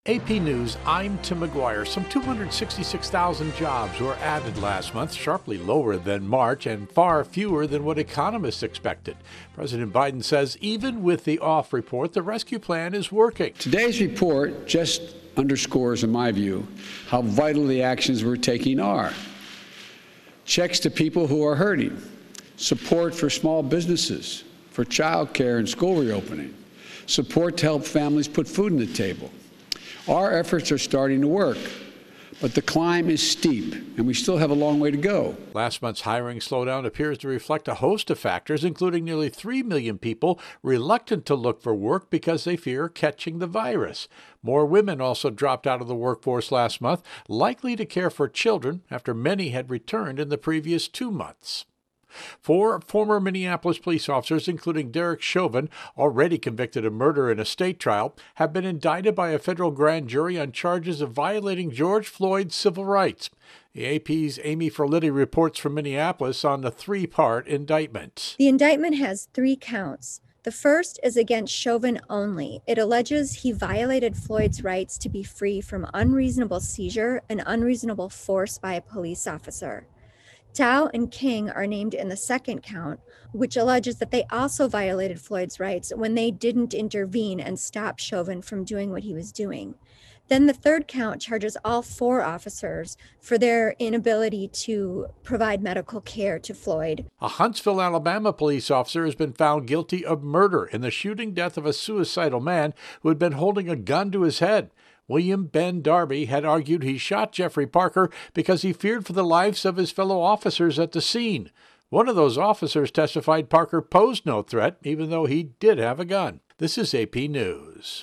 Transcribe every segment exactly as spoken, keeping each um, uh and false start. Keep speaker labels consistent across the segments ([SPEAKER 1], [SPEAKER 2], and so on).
[SPEAKER 1] A P News, I'm Tim McGuire. Some two hundred sixty-six thousand jobs were added last month, sharply lower than March and far fewer than what economists expected. President Biden says even with the off report, the rescue plan is working.
[SPEAKER 2] Today's report just underscores, in my view, how vital the actions we're taking are. Checks to people who are hurting, support for small businesses, for child care and school reopening, support to help families put food on the table. Our efforts are starting to work, but the climb is steep, and we still have a long way to go.
[SPEAKER 1] Last month's hiring slowdown appears to reflect a host of factors, including nearly three million people reluctant to look for work because they fear catching the virus. More women also dropped out of the workforce last month, likely to care for children after many had returned in the previous two months. Four former Minneapolis police officers, including Derek Chauvin, already convicted of murder in a state trial, have been indicted by a federal grand jury on charges of violating George Floyd's civil rights. The A P's Amy Ferlitti reports from Minneapolis on the three-part indictment.
[SPEAKER 3] The indictment has three counts. The first is against Chauvin only. It alleges he violated Floyd's rights to be free from unreasonable seizure and unreasonable force by a police officer. Dow and King are named in the second count, which alleges that they also violated Floyd's rights when they didn't intervene and stop Chauvin from doing what he was doing. Then the third count charges all four officers for their inability to provide medical care to Floyd.
[SPEAKER 1] A Huntsville, Alabama police officer has been found guilty of murder in the shooting death of a suicidal man who had been holding a gun to his head. William Ben Darby had argued he shot Jeffrey Parker because he feared for the lives of his fellow officers at the scene. One of those officers testified Parker posed no threat, even though he did have a gun. This is A P News.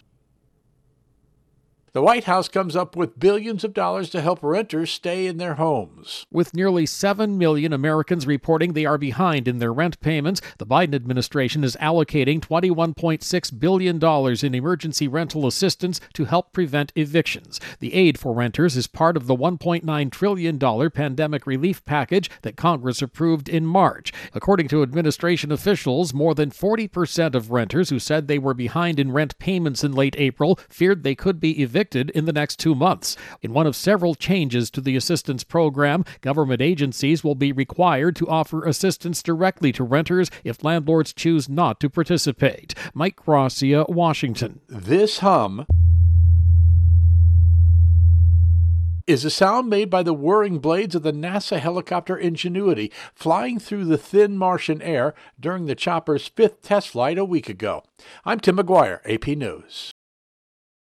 [SPEAKER 1] The White House comes up with billions of dollars to help renters stay in their homes.
[SPEAKER 4] With nearly seven million Americans reporting they are behind in their rent payments, the Biden administration is allocating twenty-one point six billion dollars in emergency rental assistance to help prevent evictions. The aid for renters is part of the one point nine trillion dollars pandemic relief package that Congress approved in March. According to administration officials, more than forty percent of renters who said they were behind in rent payments in late April feared they could be evicted in the next two months. In one of several changes to the assistance program, government agencies will be required to offer assistance directly to renters if landlords choose not to participate. Mike Gracia, Washington.
[SPEAKER 1] This hum is a sound made by the whirring blades of the NASA helicopter Ingenuity flying through the thin Martian air during the chopper's fifth test flight a week ago. I'm Tim McGuire, A P News.